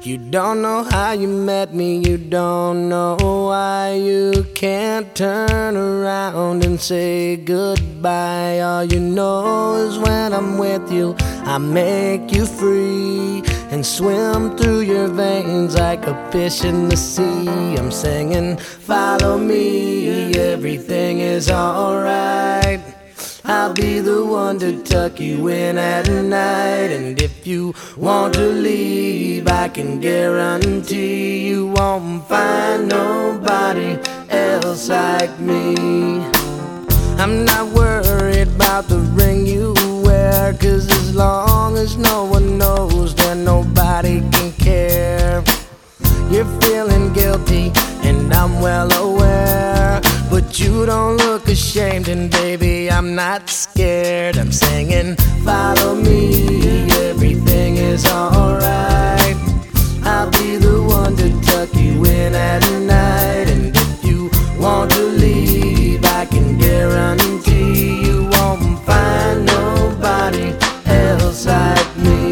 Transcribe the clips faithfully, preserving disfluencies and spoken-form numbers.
You don't know how you met me, you don't know why you can't turn around and say goodbye. All you know is when I'm with you, I make you free and swim through your veins like a fish in the sea. I'm singing, follow me, everything is alright. I'll be the one to tuck you in at night. And if you want to leave, I can guarantee you won't find nobody else like me. I'm not worried about the ring you wear, 'cause as long as no one knows, then nobody can care. You're feeling guilty and I'm well aware, but you don't look ashamed, and baby, I'm not scared. I'm singing, follow me, everything is alright. I'll be the one to tuck you in at night. And if you want to leave, I can guarantee you won't find nobody else like me.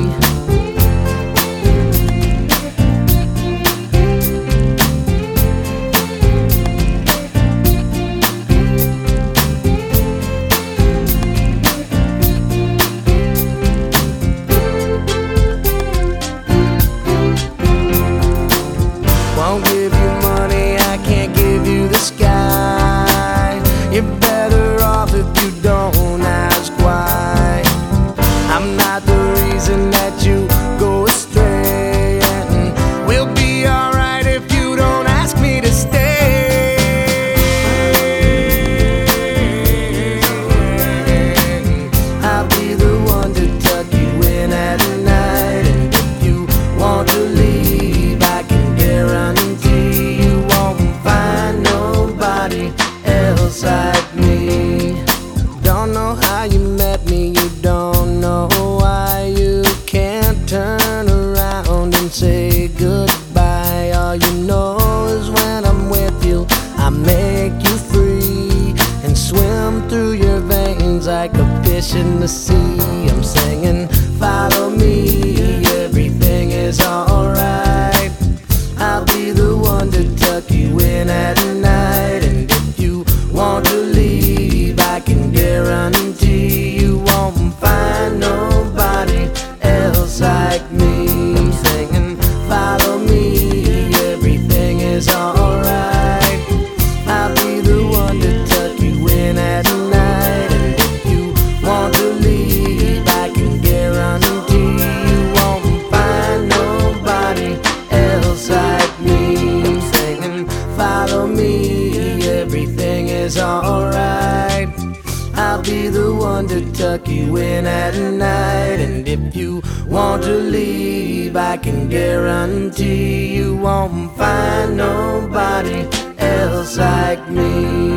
Won't give you money, I can't give you the sky. You're better off if you don't ask why. I'm not the reason that you go astray, and we'll be alright if you don't ask me to stay. I'll be the one to tuck you in at night. And if you want to leave, I can guarantee you won't find nobody else like me. Don't know how you met me, you don't know why you can't turn around and say goodbye. All you know is when I'm with you, I make you free and swim through your veins like a fish in the sea. I'm singing, follow me, everything is alright. I'll be the one to tuck you in at night. And if you want to leave, I can guarantee you won't find nobody else like me. I'm singing, follow me, everything is alright. I'll be the one to tuck you in at night. And if you want to leave, I can guarantee you won't find nobody else like me. I'm singing, follow me, everything is alright. I'll be the one to tuck you in at night. And if you want to leave, I can guarantee you won't find nobody else like me.